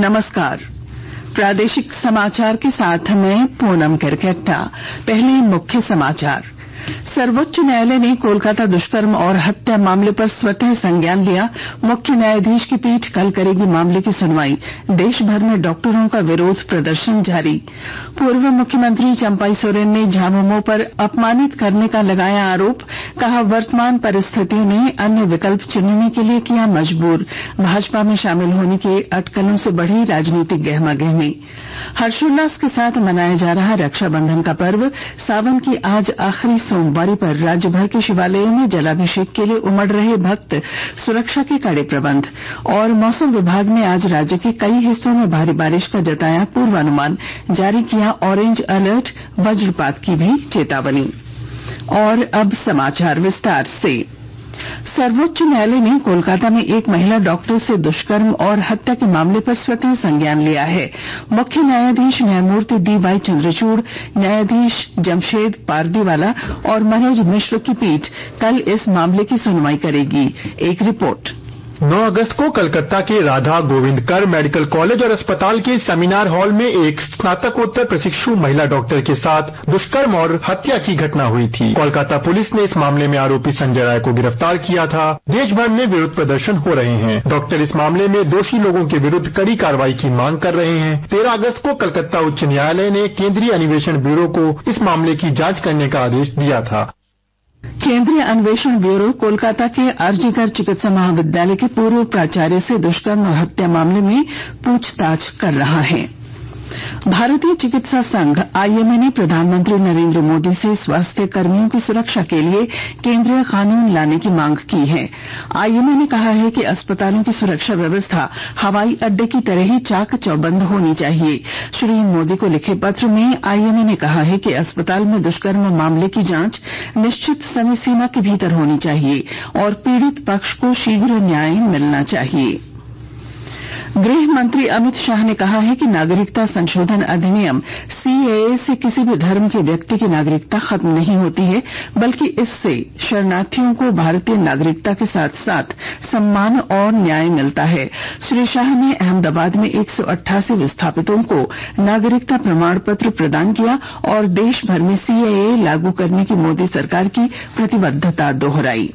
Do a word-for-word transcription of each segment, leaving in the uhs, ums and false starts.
नमस्कार। प्रादेशिक समाचार के साथ मैं पूनम करकेट्टा। पहले मुख्य समाचार। सर्वोच्च न्यायालय ने कोलकाता दुष्कर्म और हत्या मामले पर स्वतः संज्ञान लिया। मुख्य न्यायाधीश की पीठ कल करेगी मामले की सुनवाई। देश भर में डॉक्टरों का विरोध प्रदर्शन जारी। पूर्व मुख्यमंत्री चंपाई सोरेन ने झामुमो पर अपमानित करने का लगाया आरोप। कहा, वर्तमान परिस्थितियों ने अन्य विकल्प चुनने के लिए किया मजबूर। भाजपा में शामिल होने की अटकलों से बढ़ी राजनीतिक गहमागहमी। हर्षोल्लास के साथ मनाया जा रहा रक्षाबंधन का पर्व। सावन की आज आखिरी सोमवारी पर राज्य भर के शिवालयों में जलाभिषेक के लिए उमड़ रहे भक्त। सुरक्षा के कड़े प्रबंध। और मौसम विभाग ने आज राज्य के कई हिस्सों में भारी बारिश का जताया पूर्वानुमान। जारी किया ऑरेंज अलर्ट, वज्रपात की भी चेतावनी। और अब समाचार विस्तार से। सर्वोच्च न्यायालय ने कोलकाता में एक महिला डॉक्टर से दुष्कर्म और हत्या के मामले पर स्वतः संज्ञान लिया है। मुख्य न्यायाधीश न्यायमूर्ति डी वाई चंद्रचूड़, न्यायाधीश जमशेद पारदीवाला और मनोज मिश्र की पीठ कल इस मामले की सुनवाई करेगी। एक रिपोर्ट। नौ अगस्त को कोलकाता के राधा गोविंद कर मेडिकल कॉलेज और अस्पताल के सेमिनार हॉल में एक स्नातकोत्तर प्रशिक्षु महिला डॉक्टर के साथ दुष्कर्म और हत्या की घटना हुई थी। कोलकाता पुलिस ने इस मामले में आरोपी संजय राय को गिरफ्तार किया था। देश भर में विरोध प्रदर्शन हो रहे हैं। डॉक्टर इस मामले में दोषी लोगों के विरुद्ध कड़ी कार्रवाई की मांग कर रहे हैं। तेरह अगस्त को कोलकाता उच्च न्यायालय ने केंद्रीय अन्वेषण ब्यूरो को इस मामले की जांच करने का आदेश दिया था। केंद्रीय अन्वेषण ब्यूरो कोलकाता के आरजीकर चिकित्सा महाविद्यालय के पूर्व प्राचार्य से दुष्कर्म और हत्या मामले में पूछताछ कर रहा है। भारतीय चिकित्सा संघ आईएमए ने प्रधानमंत्री नरेंद्र मोदी से स्वास्थ्य कर्मियों की सुरक्षा के लिए केंद्रीय कानून लाने की मांग की है। आईएमए ने कहा है कि अस्पतालों की सुरक्षा व्यवस्था हवाई अड्डे की तरह ही चाक चौबंद होनी चाहिए। श्री मोदी को लिखे पत्र में आईएमए ने कहा है कि अस्पताल में दुष्कर्म मामले की जांच निश्चित समय सीमा के भीतर होनी चाहिए और पीड़ित पक्ष को शीघ्र न्याय मिलना चाहिए। गृह मंत्री अमित शाह ने कहा है कि नागरिकता संशोधन अधिनियम सीएए से किसी भी धर्म के व्यक्ति की नागरिकता खत्म नहीं होती है, बल्कि इससे शरणार्थियों को भारतीय नागरिकता के साथ साथ सम्मान और न्याय मिलता है। श्री शाह ने अहमदाबाद में एक सौ अट्ठासी विस्थापितों को नागरिकता प्रमाण पत्र प्रदान किया और देश भर में सीएए लागू करने की मोदी सरकार की प्रतिबद्धता दोहराई।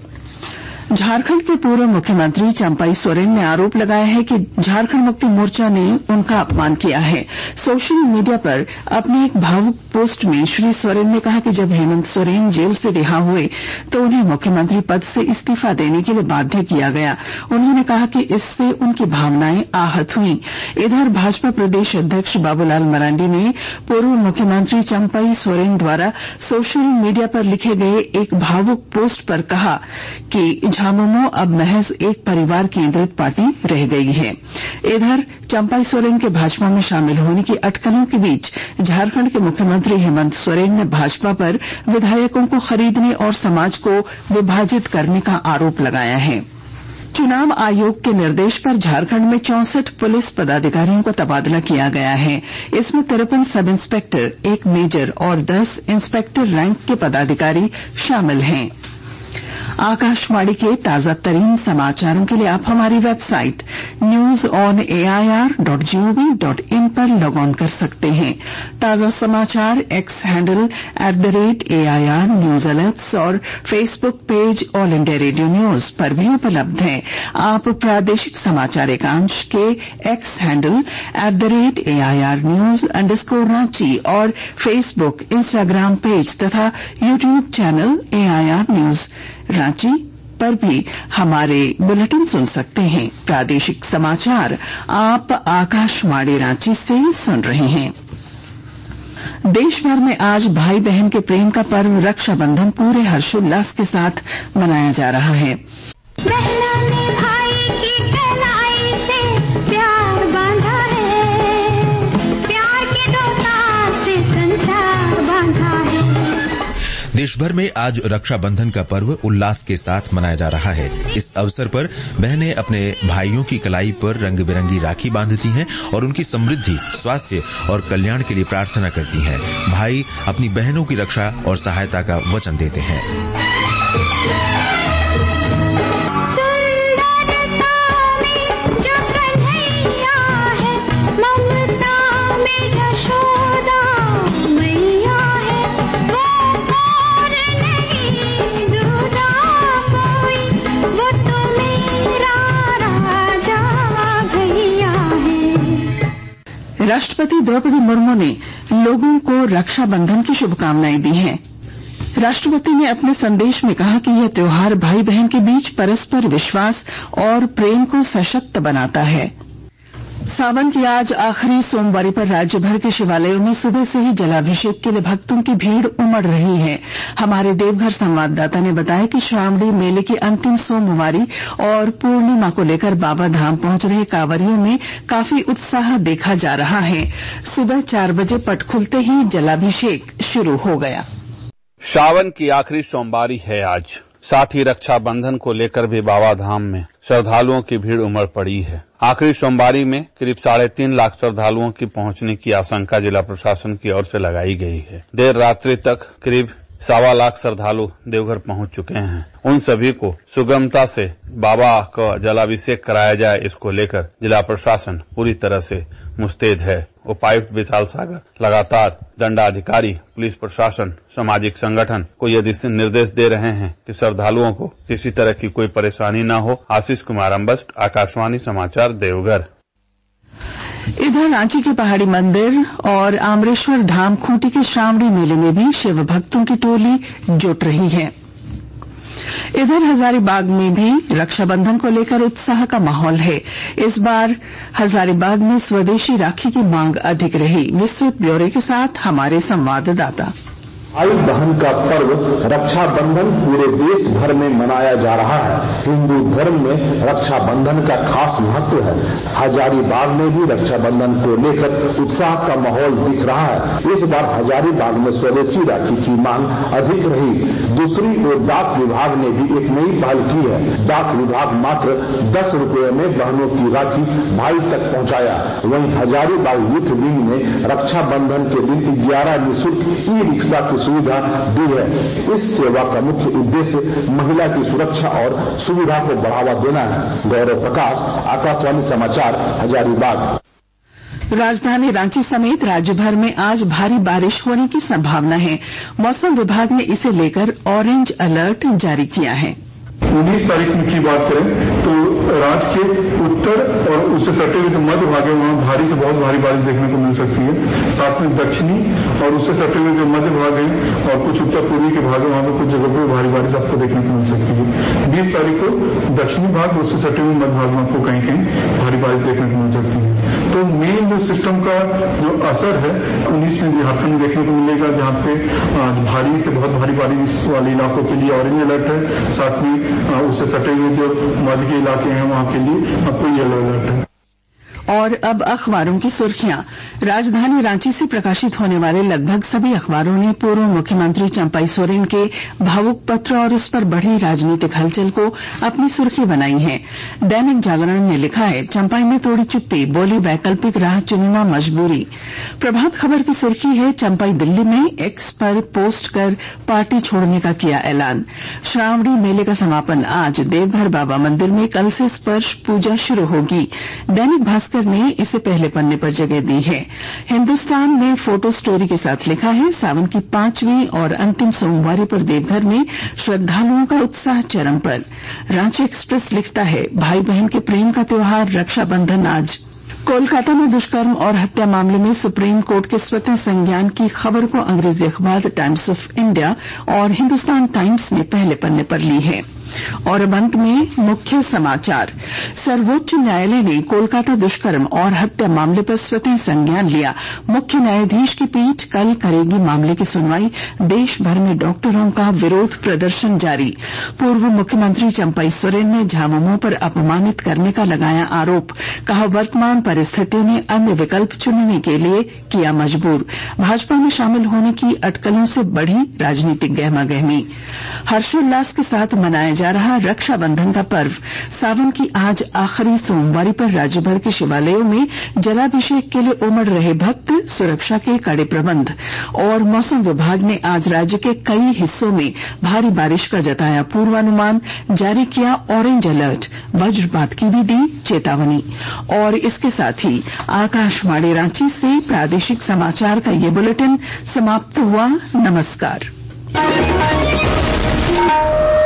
झारखंड के पूर्व मुख्यमंत्री चंपाई सोरेन ने आरोप लगाया है कि झारखंड मुक्ति मोर्चा ने उनका अपमान किया है। सोशल मीडिया पर अपनी एक भावुक पोस्ट में श्री सोरेन ने कहा कि जब हेमंत सोरेन जेल से रिहा हुए तो उन्हें मुख्यमंत्री पद से इस्तीफा देने के लिए बाध्य किया गया। उन्होंने कहा कि इससे उनकी भावनाएं आहत हुई। इधर भाजपा प्रदेश अध्यक्ष बाबूलाल मरांडी ने पूर्व मुख्यमंत्री चंपाई सोरेन द्वारा सोशल मीडिया पर लिखे गए एक भावुक पोस्ट पर कहा कि झामुमो अब महज एक परिवार केंद्रित पार्टी रह गई है। इधर चंपाई सोरेन के भाजपा में शामिल होने की अटकलों के बीच झारखंड के मुख्यमंत्री हेमंत सोरेन ने भाजपा पर विधायकों को खरीदने और समाज को विभाजित करने का आरोप लगाया है। चुनाव आयोग के निर्देश पर झारखंड में चौसठ पुलिस पदाधिकारियों का तबादला किया गया है। इसमें तिरपन सब इंस्पेक्टर, एक मेजर और दस इंस्पेक्टर रैंक के पदाधिकारी शामिल हैं। आकाशवाणी के ताजा तरीन समाचारों के लिए आप हमारी website news on AIR dot GOV dot in पर लॉग ऑन कर सकते हैं। ताजा समाचार X handle at the rate AIR news alerts और Facebook page All India Radio news पर भी उपलब्ध हैं। आप प्रादेशिक समाचार एकांश के X handle at the rate AIR news underscore Ranchi और फेसबुक, इंस्टाग्राम पेज तथा YouTube channel AIR news Ranchi पर भी हमारे बुलेटिन सुन सकते हैं। प्रादेशिक समाचार आप आकाशवाणी रांची से सुन रहे हैं। देश भर में आज भाई बहन के प्रेम का पर्व रक्षाबंधन पूरे हर्षोल्लास के साथ मनाया जा रहा है। बहनों ने भाई की कलाई से प्यार बांधा है, प्यार के दो तार से संसार बांधा है। देश भर में आज रक्षाबंधन का पर्व उल्लास के साथ मनाया जा रहा है। इस अवसर पर बहनें अपने भाइयों की कलाई पर रंग बिरंगी राखी बांधती हैं और उनकी समृद्धि, स्वास्थ्य और कल्याण के लिए प्रार्थना करती हैं। भाई अपनी बहनों की रक्षा और सहायता का वचन देते हैं। सुंदरता में जो कन्हैया है, राष्ट्रपति द्रौपदी मुर्मू ने लोगों को रक्षाबंधन की शुभकामनाएं दी हैं। राष्ट्रपति ने अपने संदेश में कहा कि यह त्योहार भाई बहन के बीच परस्पर विश्वास और प्रेम को सशक्त बनाता है। सावन की आज आखिरी सोमवारी पर राज्य भर के शिवालयों में सुबह से ही जलाभिषेक के लिए भक्तों की भीड़ उमड़ रही है। हमारे देवघर संवाददाता ने बताया कि श्रावणी मेले की अंतिम सोमवारी और पूर्णिमा को लेकर बाबा धाम पहुंच रहे कांवरियों में काफी उत्साह देखा जा रहा है। सुबह चार बजे पट खुलते ही जलाभिषेक शुरू हो गया। सावन की आखिरी सोमवारी है आज, साथ ही रक्षाबंधन को लेकर भी बाबा धाम में श्रद्धालुओं की भीड़ उमड़ पड़ी है। आखिरी सोमवारी में करीब साढ़े तीन लाख श्रद्धालुओं की पहुंचने की आशंका जिला प्रशासन की ओर से लगाई गई है। देर रात्रि तक करीब सवा लाख श्रद्धालु देवघर पहुंच चुके हैं। उन सभी को सुगमता से बाबा का जलाभिषेक कराया जाए, इसको लेकर जिला प्रशासन पूरी तरह से मुस्तैद है। उपायुक्त विशाल सागर लगातार दंडाधिकारी, पुलिस प्रशासन, सामाजिक संगठन को यदि निर्देश दे रहे हैं कि श्रद्धालुओं को किसी तरह की कोई परेशानी न हो। आशीष कुमार अम्बस्ट, आकाशवाणी समाचार, देवघर। इधर रांची के पहाड़ी मंदिर और आमरेश्वर धाम खूंटी के श्रावणी मेले में भी शिव भक्तों की टोली जुट रही है। इधर हजारीबाग में भी रक्षाबंधन को लेकर उत्साह का माहौल है। इस बार हजारीबाग में स्वदेशी राखी की मांग अधिक रही। विस्तृत ब्यौरे के साथ हमारे संवाददाता। भाई बहन का पर्व रक्षाबंधन पूरे देश भर में मनाया जा रहा है। हिंदू धर्म में रक्षाबंधन का खास महत्व है। हजारीबाग में भी रक्षाबंधन को लेकर उत्साह का माहौल दिख रहा है। इस बार हजारीबाग में स्वदेशी राखी की मांग अधिक रही। दूसरी ओर डाक विभाग ने भी एक नई पहल की है। डाक विभाग मात्र दस रुपये में बहनों की राखी भाई तक पहुंचाया। वहीं हजारीबाग यूथ विंग ने रक्षाबंधन के दिन ग्यारह निःशुल्क ई रिक्शा की सुविधा दी है। इस सेवा का मुख्य उद्देश्य महिला की सुरक्षा और सुविधा को बढ़ावा देना है। गौरव प्रकाश, आकाशवाणी समाचार, हजारीबाग। राजधानी रांची समेत राज्य भर में आज भारी बारिश होने की संभावना है। मौसम विभाग ने इसे लेकर ऑरेंज अलर्ट जारी किया है। उन्नीस तारीख की बात करें तो राज्य के उत्तर और उससे सटे हुए जो मध्य भाग है वहां भारी से बहुत भारी बारिश देखने को मिल सकती है। साथ में दक्षिणी और उससे सटे हुए जो मध्य भाग है और कुछ उत्तर पूर्वी के भाग है वहां पर कुछ जगह पर भारी बारिश आपको देखने को मिल सकती है। बीस तारीख को दक्षिणी भाग उससे सटे हुए मध्य भाग में आपको कहीं कहीं भारी बारिश देखने को मिल सकती है। तो मेन जो सिस्टम का जो असर है उन्नीस में झारखंड में देखने को मिलेगा, जहां पे भारी से बहुत भारी बारिश वाले इलाकों के लिए ऑरेंज अलर्ट है। साथ में उससे सटे हुए जो मध्य के इलाके हैं वहां के लिए आपको येलो अलर्ट है। और अब अखबारों की सुर्खियां। राजधानी रांची से प्रकाशित होने वाले लगभग सभी अखबारों ने पूर्व मुख्यमंत्री चंपई सोरेन के भावुक पत्र और उस पर बढ़ी राजनीतिक हलचल को अपनी सुर्खी बनाई है। दैनिक जागरण ने लिखा है, चंपई में तोड़ी चुप्पी, बोली वैकल्पिक राह चुनना मजबूरी। प्रभात खबर की सुर्खी है, चंपई दिल्ली में एक्स पर पोस्ट कर पार्टी छोड़ने का किया ऐलान। श्रावणी मेले का समापन आज देवघर बाबा मंदिर में कल से स्पर्श पूजा शुरू होगी। दैनिक भास्कर ने इसे पहले पन्ने पर जगह दी है। हिंदुस्तान ने फोटो स्टोरी के साथ लिखा है, सावन की पांचवीं और अंतिम सोमवारी पर देवघर में श्रद्धालुओं का उत्साह चरम पर। रांची एक्सप्रेस लिखता है, भाई बहन के प्रेम का त्योहार रक्षाबंधन आज। कोलकाता में दुष्कर्म और हत्या मामले में सुप्रीम कोर्ट के स्वतः संज्ञान की खबर को अंग्रेजी अखबार द टाइम्स ऑफ इंडिया और हिंदुस्तान टाइम्स ने पहले पन्ने पर ली है। और अब अंत में मुख्य समाचार। सर्वोच्च न्यायालय ने कोलकाता दुष्कर्म और हत्या मामले पर स्वतः संज्ञान लिया। मुख्य न्यायाधीश की पीठ कल करेगी मामले की सुनवाई। देश भर में डॉक्टरों का विरोध प्रदर्शन जारी। पूर्व मुख्यमंत्री चंपई सोरेन ने झामुमो पर अपमानित करने का लगाया आरोप। कहा, वर्तमान परिस्थितियों में अन्य विकल्प चुनने के लिए किया मजबूर। भाजपा में शामिल होने की अटकलों से बढ़ी राजनीतिक गहमागहमी। हर्षोल्लास के साथ मनाया जा रहा रक्षाबंधन का पर्व। सावन की आज आखिरी सोमवारी पर राज्यभर के शिवालयों में जलाभिषेक के लिए उमड़ रहे भक्त। सुरक्षा के कड़े प्रबंध। और मौसम विभाग ने आज राज्य के कई हिस्सों में भारी बारिश का जताया पूर्वानुमान। जारी किया ऑरेंज अलर्ट। वज्रपात की भी दी चेतावनी। और इसके साथ ही आकाशवाणी रांची से प्रादेशिक समाचार का ये बुलेटिन समाप्त हुआ। नमस्कार।